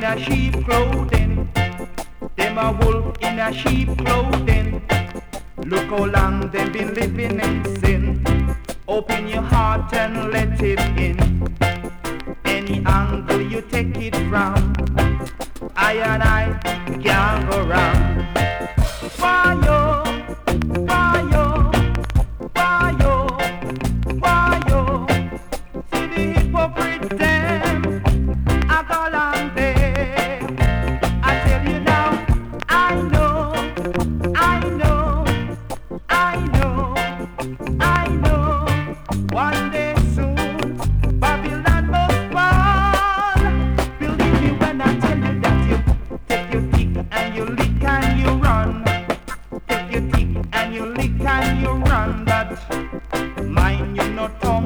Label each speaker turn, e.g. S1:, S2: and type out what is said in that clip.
S1: a sheep clothing. Them a wolf in a sheep clothing. Look how long they've been living in sin. Open your heart and let it in. Any angle you take it from, I and I can't go wrong. Why yo, why yo, why yo, why yo? See the hypocrite them, I go along there. I tell you now, I know, I know, I know, I know. One day soon, Babylon must fall. Believe me when I tell you that you take your pick and you lick and you run. Take your pick and you lick and you run. But mind you not talk.